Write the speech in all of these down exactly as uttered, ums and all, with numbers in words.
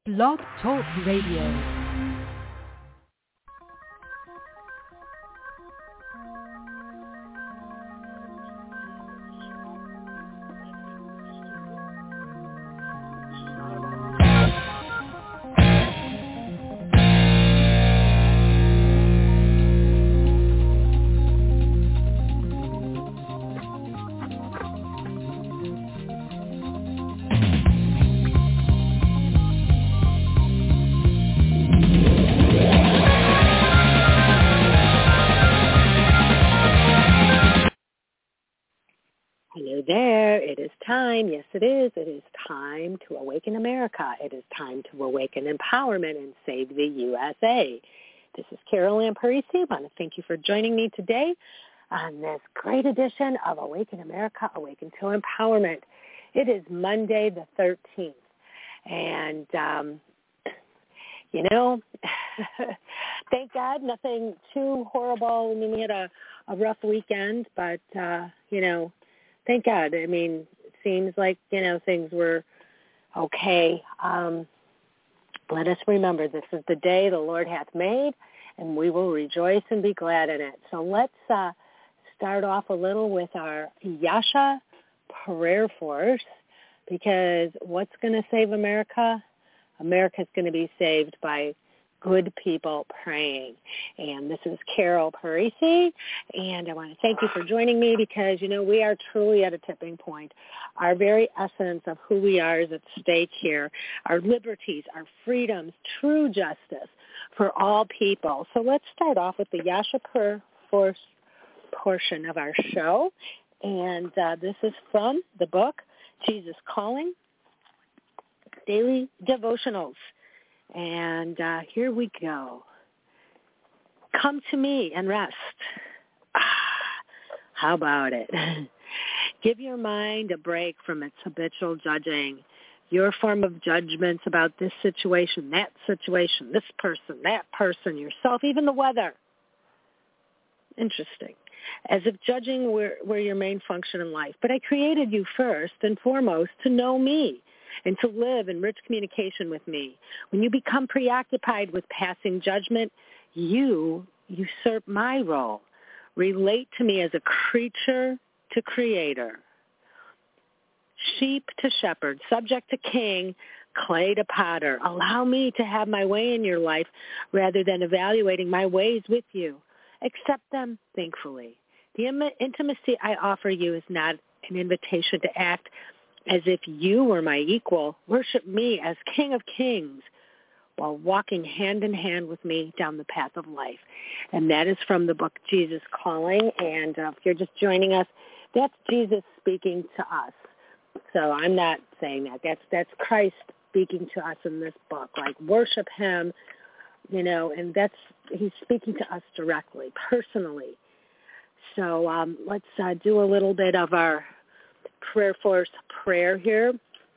Blog Talk Radio. Yes, it is. It is time to awaken America. It is time to awaken empowerment and save the U S A. This is Carol Ann Parisi. I want to thank you for joining me today on this great edition of Awaken America, Awaken to Empowerment. It is Monday the thirteenth. And, um, you know, thank God nothing too horrible. I mean, we had a, a rough weekend, but, uh, you know, thank God. I mean, seems like, you know, things were okay. Um, let us remember this is the day the Lord hath made, and we will rejoice and be glad in it. So let's uh, start off a little with our Yasha prayer force, because what's going to save America? America's going to be saved by good people praying. And this is Carol Parisi, and I want to thank you for joining me because, you know, we are truly at a tipping point. Our very essence of who we are is at stake here. Our liberties, our freedoms, true justice for all people. So let's start off with the Yasha Prayer Force portion of our show. And uh, this is from the book, Jesus Calling, Daily Devotionals. And uh, here we go. Come to me and rest. Ah, how about it? Give your mind a break from its habitual judging. Your form of judgments about this situation, that situation, this person, that person, yourself, even the weather. Interesting. As if judging were, were your main function in life. But I created you first and foremost to know me and to live in rich communication with me. When you become preoccupied with passing judgment, you usurp my role. Relate to me as a creature to creator, sheep to shepherd, subject to king, clay to potter. Allow me to have my way in your life rather than evaluating my ways with you. Accept them thankfully. The intimacy I offer you is not an invitation to act as if you were my equal. Worship me as King of Kings while walking hand in hand with me down the path of life. And that is from the book Jesus Calling. And uh, if you're just joining us, that's Jesus speaking to us. So I'm not saying that. That's that's Christ speaking to us in this book. Like, worship him, you know, and that's, he's speaking to us directly, personally. So um, let's uh, do a little bit of our prayer force prayer here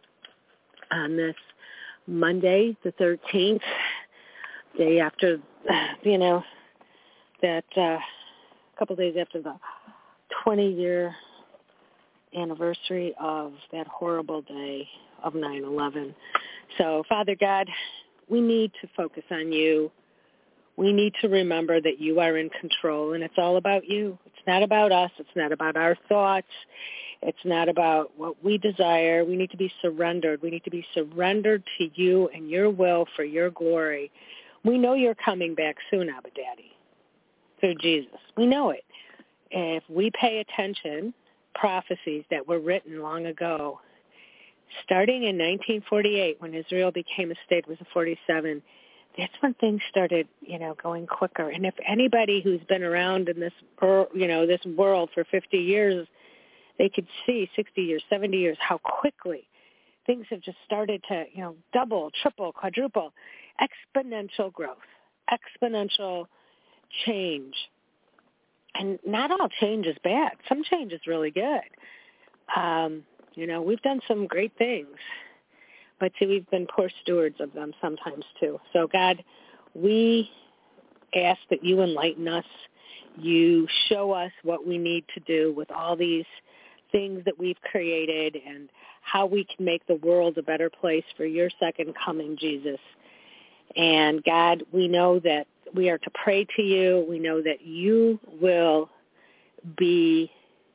on this Monday, the thirteenth, day after, you know, that uh, a couple days after the twenty-year anniversary of that horrible day of nine eleven. So, Father God, we need to focus on you. We need to remember that you are in control, and it's all about you. It's not about us. It's not about our thoughts. It's not about what we desire. We need to be surrendered. We need to be surrendered to you and your will for your glory. We know you're coming back soon, Abba Daddy, through Jesus. We know it. If we pay attention, prophecies that were written long ago, starting in nineteen forty-eight, when Israel became a state, was a forty-seven, that's when things started, you know, going quicker. And if anybody who's been around in this, you know, this world for fifty years, they could see sixty years, seventy years, how quickly things have just started to, you know, double, triple, quadruple, exponential growth, exponential change. And not all change is bad. Some change is really good. Um, you know, we've done some great things, but see, we've been poor stewards of them sometimes too. So God, we ask that you enlighten us. You show us what we need to do with all these things that we've created and how we can make the world a better place for your second coming, Jesus. And God, we know that we are to pray to you. We know that you will be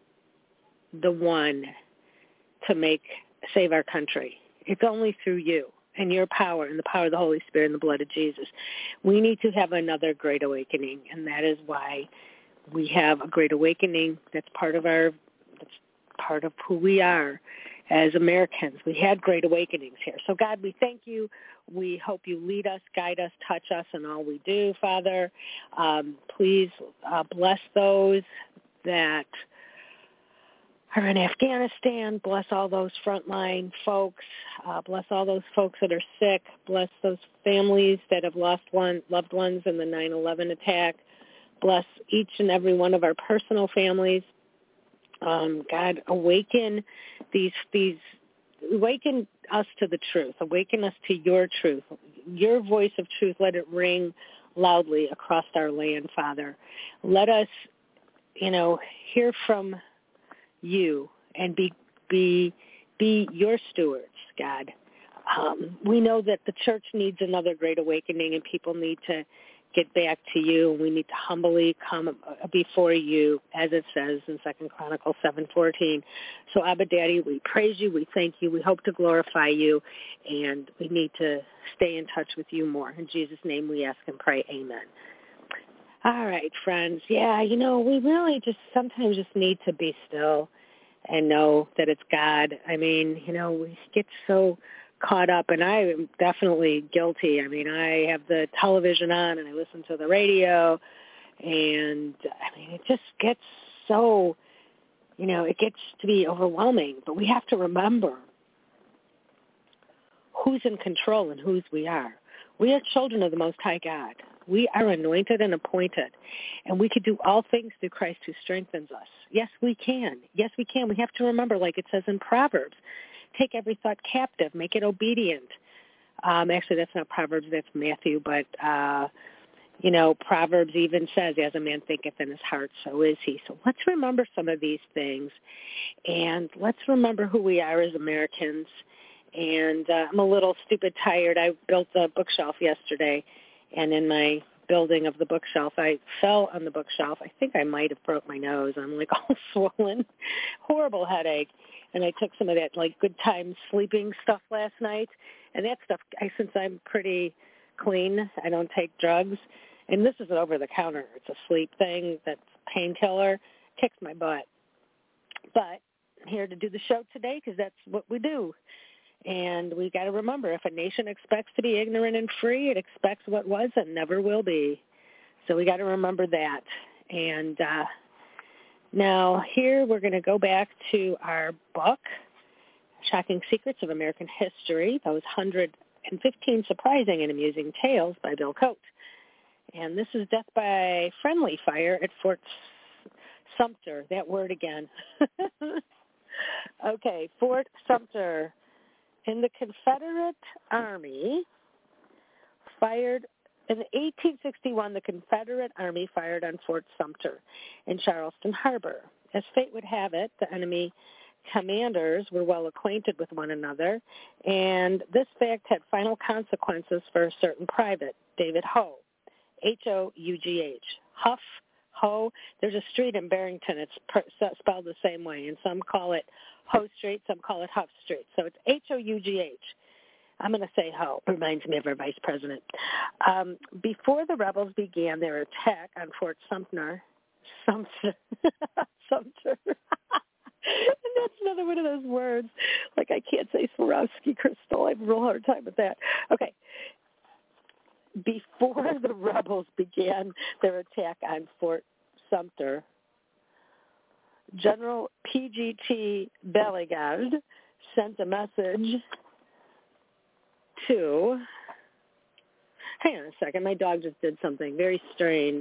the one to make, save our country. It's only through you and your power and the power of the Holy Spirit and the blood of Jesus. We need to have another great awakening, and that is why we have a great awakening. That's part of our, that's part of who we are as Americans. We had great awakenings here. So, God, we thank you. We hope you lead us, guide us, touch us in all we do, Father. Um, please uh, bless those that are in Afghanistan. Bless all those frontline folks. Uh, bless all those folks that are sick. Bless those families that have lost one, loved ones in the nine eleven attack. Bless each and every one of our personal families. Um, God, awaken these, these, awaken us to the truth. Awaken us to your truth. Your voice of truth, let it ring loudly across our land, Father. Let us, you know, hear from you and be be be your stewards, God. Um, we know that the church needs another great awakening, and people need to get back to you, and we need to humbly come before you, as it says in Second Chronicles seven fourteen. So, Abba Daddy, we praise you, we thank you, we hope to glorify you, and we need to stay in touch with you more. In Jesus' name we ask and pray, amen. All right, friends. Yeah, you know, we really just sometimes just need to be still and know that it's God. I mean, you know, we get so caught up, and I am definitely guilty. I mean, I have the television on and I listen to the radio, and I mean, it just gets so, you know, it gets to be overwhelming. But we have to remember who's in control and whose we are. We are children of the Most High God. We are anointed and appointed, and we can do all things through Christ who strengthens us. Yes, we can. Yes, we can. We have to remember, like it says in Proverbs, take every thought captive, make it obedient. Um, actually, that's not Proverbs, that's Matthew, but, uh, you know, Proverbs even says, as a man thinketh in his heart, so is he. So let's remember some of these things, and let's remember who we are as Americans. And uh, I'm a little stupid tired. I built a bookshelf yesterday, and in my building of the bookshelf, I fell on the bookshelf. I think I might have broke my nose. I'm like all swollen, horrible headache. And I took some of that like good time sleeping stuff last night. And that stuff, I, since I'm pretty clean, I don't take drugs. And this is an over-the-counter. It's a sleep thing that's painkiller. Kicks my butt. But I'm here to do the show today because that's what we do. And we got to remember, if a nation expects to be ignorant and free, it expects what was and never will be. So we got to remember that. And uh, now here we're going to go back to our book, Shocking Secrets of American History, those one hundred fifteen Surprising and Amusing Tales by Bill Coate. And this is Death by Friendly Fire at Fort Sumter. That word again. Okay, Fort Sumter. In the Confederate Army fired, in eighteen sixty-one, the Confederate Army fired on Fort Sumter in Charleston Harbor. As fate would have it, the enemy commanders were well acquainted with one another, and this fact had final consequences for a certain private, David Hough, H O U G H. Huff, Hough. There's a street in Barrington. It's per, spelled the same way, and some call it Hough Street, some call it Huff Street. So it's H O U G H. I'm going to say Hough. Reminds me of our vice president. Um, before the rebels began their attack on Fort Sumter, Sumter, Sumter. And that's another one of those words. Like I can't say Swarovski crystal. I have a real hard time with that. Okay. Before the rebels began their attack on Fort Sumter, General P G T Beauregard sent a message to, hang on a second, my dog just did something very strange.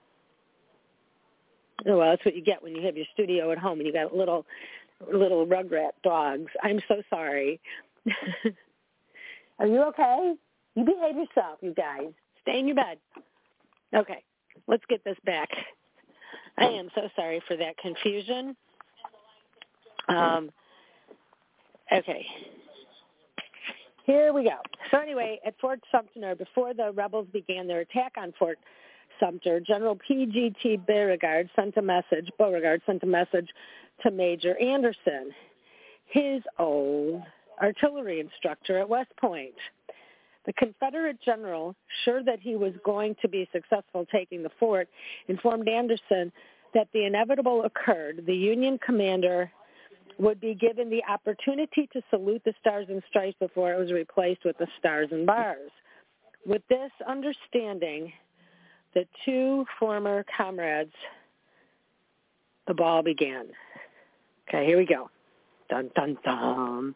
Oh, well, that's what you get when you have your studio at home and you got little little rugrat dogs. I'm so sorry. Are you okay? You behave yourself, you guys. Stay in your bed. Okay, let's get this back. I am so sorry for that confusion. Um, okay. Here we go. So anyway, at Fort Sumter, before the rebels began their attack on Fort Sumter, General P G T Beauregard sent a message, Beauregard sent a message to Major Anderson, his old artillery instructor at West Point. The Confederate general, sure that he was going to be successful taking the fort, informed Anderson that the inevitable occurred. The Union commander would be given the opportunity to salute the Stars and Stripes before it was replaced with the Stars and Bars. With this understanding, the two former comrades, the ball began. Okay, here we go. Dun, dun, dun.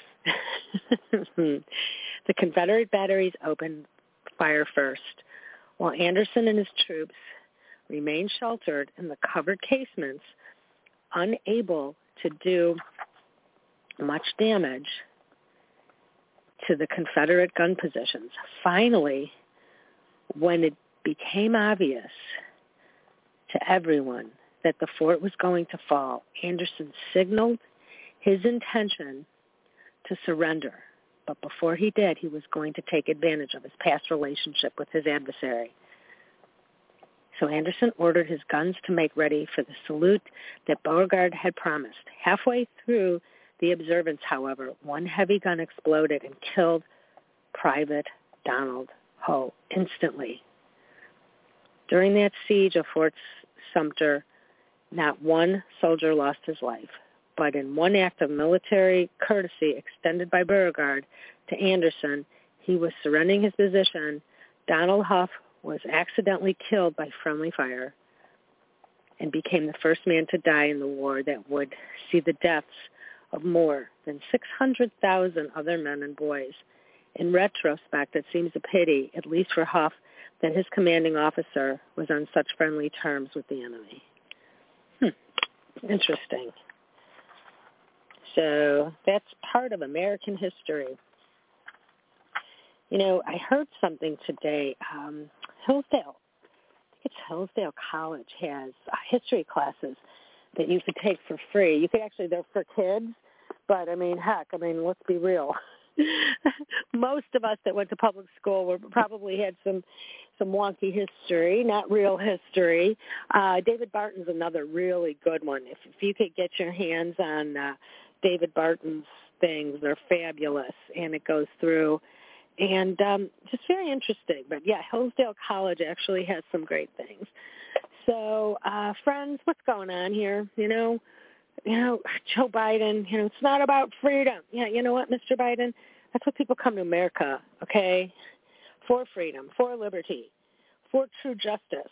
The Confederate batteries opened fire first, while Anderson and his troops remained sheltered in the covered casements, unable to do much damage to the Confederate gun positions. Finally, when it became obvious to everyone that the fort was going to fall, Anderson signaled his intention to surrender. But before he did, he was going to take advantage of his past relationship with his adversary. So Anderson ordered his guns to make ready for the salute that Beauregard had promised. Halfway through the observance, however, one heavy gun exploded and killed Private Donald Ho instantly. During that siege of Fort Sumter, not one soldier lost his life. But in one act of military courtesy extended by Beauregard to Anderson, he was surrendering his position. Donald Huff was accidentally killed by friendly fire and became the first man to die in the war that would see the deaths of more than six hundred thousand other men and boys. In retrospect, it seems a pity, at least for Huff, that his commanding officer was on such friendly terms with the enemy. Hmm. Interesting. So that's part of American history. You know, I heard something today. Um, Hillsdale, I think it's Hillsdale College has uh, history classes that you could take for free. You could actually, they're for kids, but I mean, heck, I mean, let's be real. Most of us that went to public school were probably had some some wonky history, not real history. Uh, David Barton's another really good one. If, if you could get your hands on uh, David Barton's things, they're fabulous, and it goes through. And um, just very interesting. But, yeah, Hillsdale College actually has some great things. So, uh, friends, what's going on here? You know, you know, Joe Biden, you know, it's not about freedom. Yeah, you know what, Mister Biden? That's what people come to America, okay, for freedom, for liberty, for true justice.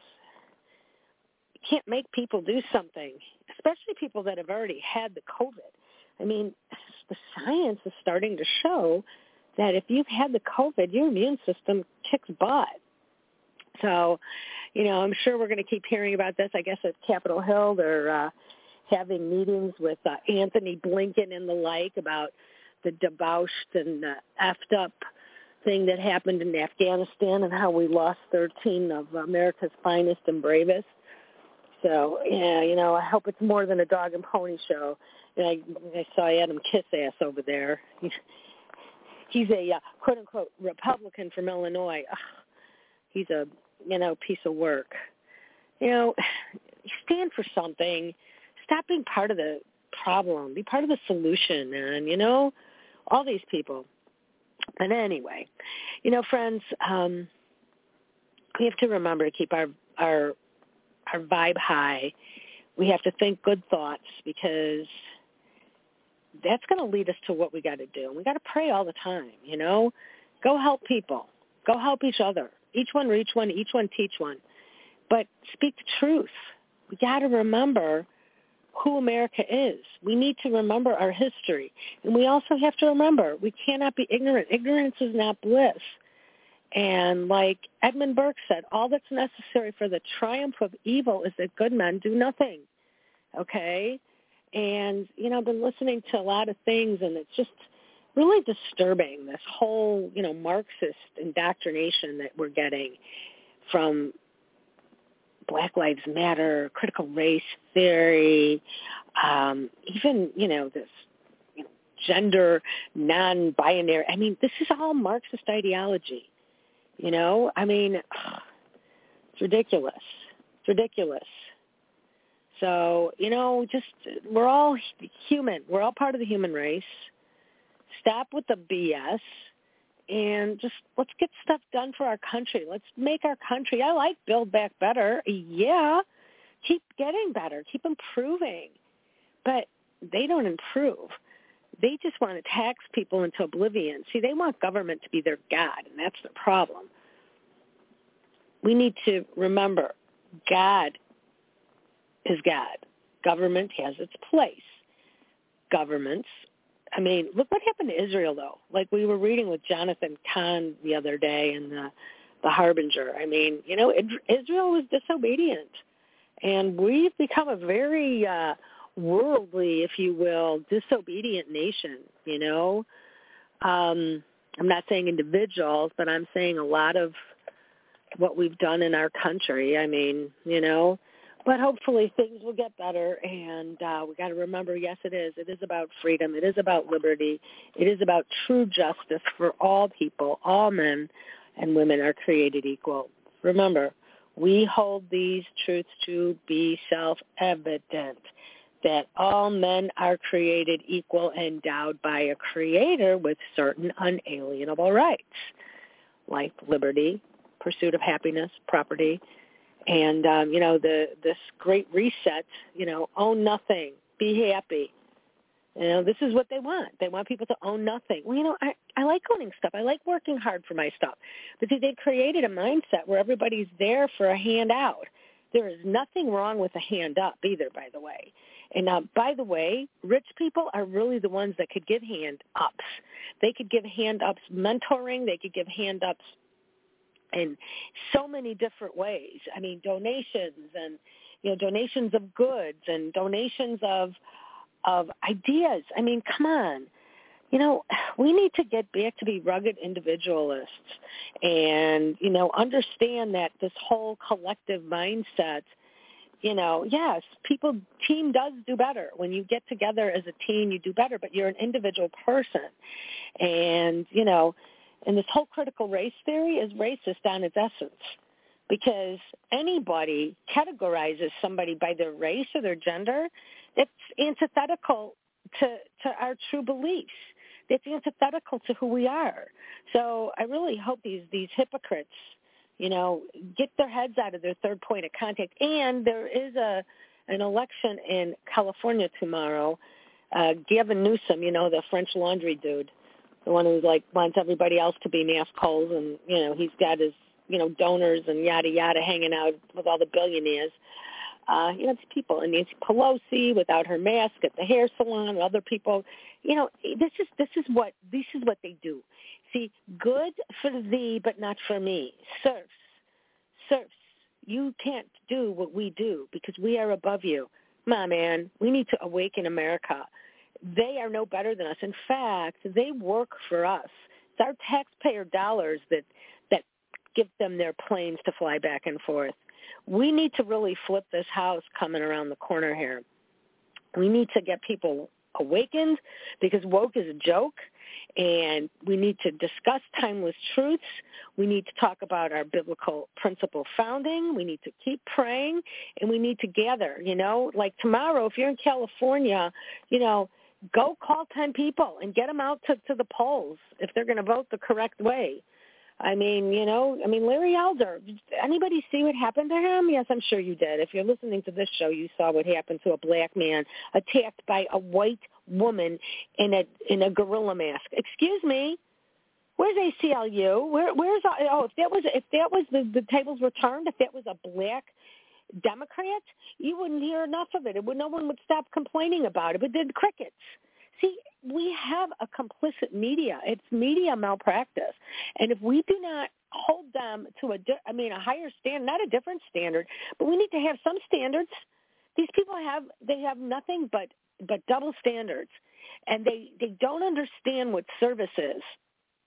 You can't make people do something, especially people that have already had the COVID. I mean, the science is starting to show that if you've had the COVID, your immune system kicks butt. So, you know, I'm sure we're going to keep hearing about this. I guess at Capitol Hill, they're uh, having meetings with uh, Anthony Blinken and the like about the debauched and uh, effed up thing that happened in Afghanistan and how we lost thirteen of America's finest and bravest. So, yeah, you know, I hope it's more than a dog and pony show. And I, I saw Adam Kiss-Ass over there. He's, he's a uh, quote-unquote Republican from Illinois. Ugh, he's a, you know, piece of work. You know, stand for something. Stop being part of the problem. Be part of the solution, man, you know, all these people. But anyway, you know, friends, um, we have to remember to keep our, our, our vibe high. We have to think good thoughts because that's going to lead us to what we got to do. And we got to pray all the time, you know. Go help people. Go help each other. Each one reach one, each one teach one. But speak the truth. We got to remember who America is. We need to remember our history. And we also have to remember we cannot be ignorant. Ignorance is not bliss. And like Edmund Burke said, all that's necessary for the triumph of evil is that good men do nothing. Okay? And, you know, I've been listening to a lot of things, and it's just really disturbing, this whole, you know, Marxist indoctrination that we're getting from Black Lives Matter, critical race theory, um, even, you know, this you know, gender non-binary. I mean, this is all Marxist ideology, you know? I mean, ugh, it's ridiculous. It's ridiculous. So, you know, just we're all human. We're all part of the human race. Stop with the B S and just let's get stuff done for our country. Let's make our country. I like Build Back Better. Yeah. Keep getting better. Keep improving. But they don't improve. They just want to tax people into oblivion. See, they want government to be their God, and that's the problem. We need to remember God is God. Government has its place. Governments, I mean, look what happened to Israel, though. Like we were reading with Jonathan Kahn the other day in the, the Harbinger. I mean, you know, Israel was disobedient. And we've become a very uh, worldly, if you will, disobedient nation, you know. Um, I'm not saying individuals, but I'm saying a lot of what we've done in our country. I mean, you know. But hopefully things will get better, and uh, we got to remember, yes, it is. It is about freedom. It is about liberty. It is about true justice for all people. All men and women are created equal. Remember, we hold these truths to be self-evident, that all men are created equal, endowed by a creator with certain unalienable rights, like liberty, pursuit of happiness, property, and, um, you know, the this great reset, you know, own nothing, be happy. You know, this is what they want. They want people to own nothing. Well, you know, I, I like owning stuff. I like working hard for my stuff. But see, they've created a mindset where everybody's there for a handout. There is nothing wrong with a hand up either, by the way. And uh, by the way, rich people are really the ones that could give hand ups. They could give hand ups mentoring. They could give hand ups in so many different ways. I mean, donations and, you know, donations of goods and donations of of ideas. I mean, come on. You know, we need to get back to be rugged individualists and, you know, understand that this whole collective mindset, you know, yes, people, team does do better. When you get together as a team, you do better, but you're an individual person. And, you know, and this whole critical race theory is racist on its essence, because anybody categorizes somebody by their race or their gender, that's antithetical to, to our true beliefs. That's antithetical to who we are. So I really hope these, these hypocrites, you know, get their heads out of their third point of contact. And there is a an election in California tomorrow. Uh, Gavin Newsom, you know, the French Laundry dude, the one who's like wants everybody else to be mass coals, and, you know, he's got his, you know, donors and yada, yada hanging out with all the billionaires. Uh, you know, it's people. And Nancy Pelosi without her mask at the hair salon, other people. You know, this is this is what this is what they do. See, good for thee, but not for me. Serfs, serfs, you can't do what we do because we are above you. Come on, man. We need to awaken America. They are no better than us. In fact, they work for us. It's our taxpayer dollars that that give them their planes to fly back and forth. We need to really flip this house coming around the corner here. We need to get people awakened because woke is a joke, and we need to discuss timeless truths. We need to talk about our biblical principle founding. We need to keep praying, and we need to gather, you know. Like tomorrow, if you're in California, you know, go call ten people and get them out to, to the polls if they're going to vote the correct way. I mean, you know, I mean, Larry Elder, did anybody see what happened to him? Yes, I'm sure you did. If you're listening to this show, you saw what happened to a black man attacked by a white woman in a in a gorilla mask. Excuse me, where's A C L U? Where where's oh if that was if that was the, the tables were turned, if that was a black Democrat, you wouldn't hear enough of it. It would no one would stop complaining about it. But did crickets. See, we have a complicit media. It's media malpractice. And if we do not hold them to a, I mean, a higher standard, not a different standard, but we need to have some standards. These people have, they have nothing but, but double standards. And they, they don't understand what service is.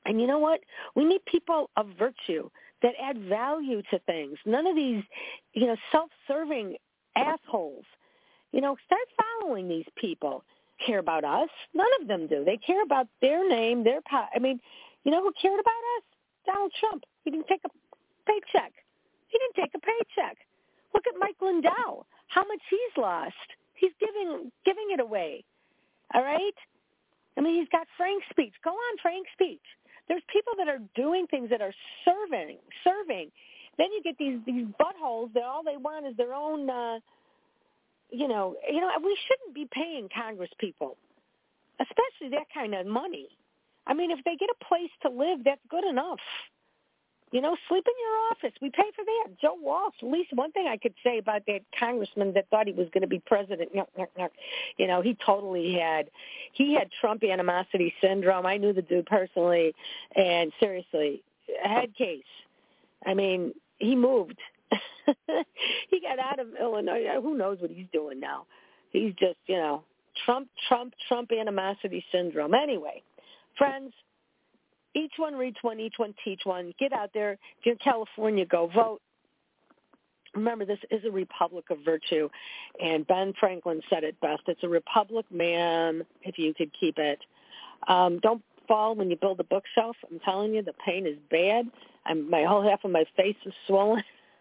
And you know what? We need people of virtue that add value to things. None of these, you know, self-serving assholes. You know, start following these people. Care about us? None of them do. They care about their name, their po- I mean, you know who cared about us? Donald Trump. He didn't take a paycheck. He didn't take a paycheck. Look at Mike Lindell. How much he's lost. He's giving giving it away. All right? I mean, he's got Frank Speech. Go on, Frank Speech. There's people that are doing things that are serving, serving. Then you get these these buttholes that all they want is their own, uh, you know, you know. We shouldn't be paying Congress people, especially that kind of money. I mean, if they get a place to live, that's good enough. You know, sleep in your office. We pay for that. Joe Walsh, at least one thing I could say about that congressman that thought he was going to be president. You know, he totally had, he had Trump animosity syndrome. I knew the dude personally, and seriously, head case. I mean, he moved. He got out of Illinois. Who knows what he's doing now? He's just, you know, Trump, Trump, Trump animosity syndrome. Anyway, friends, each one reach one, each one teach one. Get out there. If you're in California, go vote. Remember, this is a republic of virtue, and Ben Franklin said it best. It's a republic, ma'am, if you could keep it. Um, don't fall when you build a bookshelf. I'm telling you, the pain is bad. I'm, my whole half of my face is swollen,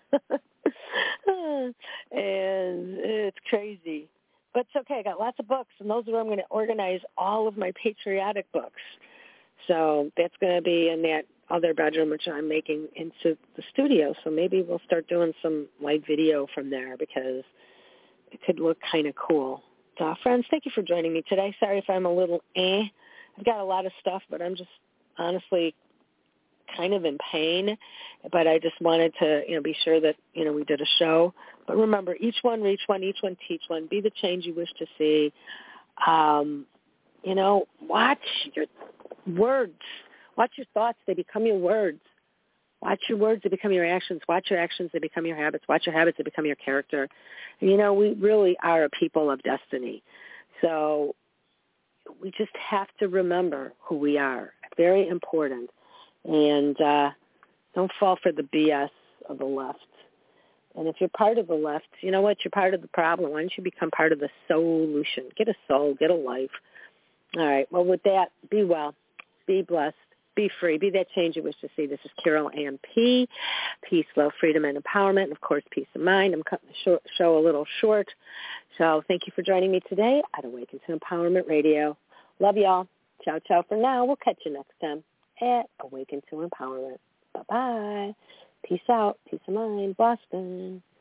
and it's crazy. But it's okay. I got lots of books, and those are where I'm going to organize all of my patriotic books. So that's going to be in that other bedroom, which I'm making into the studio. So maybe we'll start doing some live video from there because it could look kind of cool. So, friends, thank you for joining me today. Sorry if I'm a little eh. I've got a lot of stuff, but I'm just honestly kind of in pain. But I just wanted to, you know, be sure that, you know, we did a show. But remember, each one reach one, each one teach one. Be the change you wish to see. Um, you know, watch your words. Watch your thoughts. They become your words. Watch your words. They become your actions. Watch your actions. They become your habits. Watch your habits. They become your character. And, you know, we really are a people of destiny. So we just have to remember who we are. Very important. And uh, don't fall for the B S of the left. And if you're part of the left, you know what? You're part of the problem. Why don't you become part of the solution? Get a soul. Get a life. All right. Well, with that, be well. Be blessed. Be free. Be that change you wish to see. This is Carol Ann P. Peace, love, freedom, and empowerment. And, of course, peace of mind. I'm cutting the show a little short. So thank you for joining me today at Awaken to Empowerment Radio. Love y'all. Ciao, ciao for now. We'll catch you next time at Awaken to Empowerment. Bye-bye. Peace out. Peace of mind. Boston.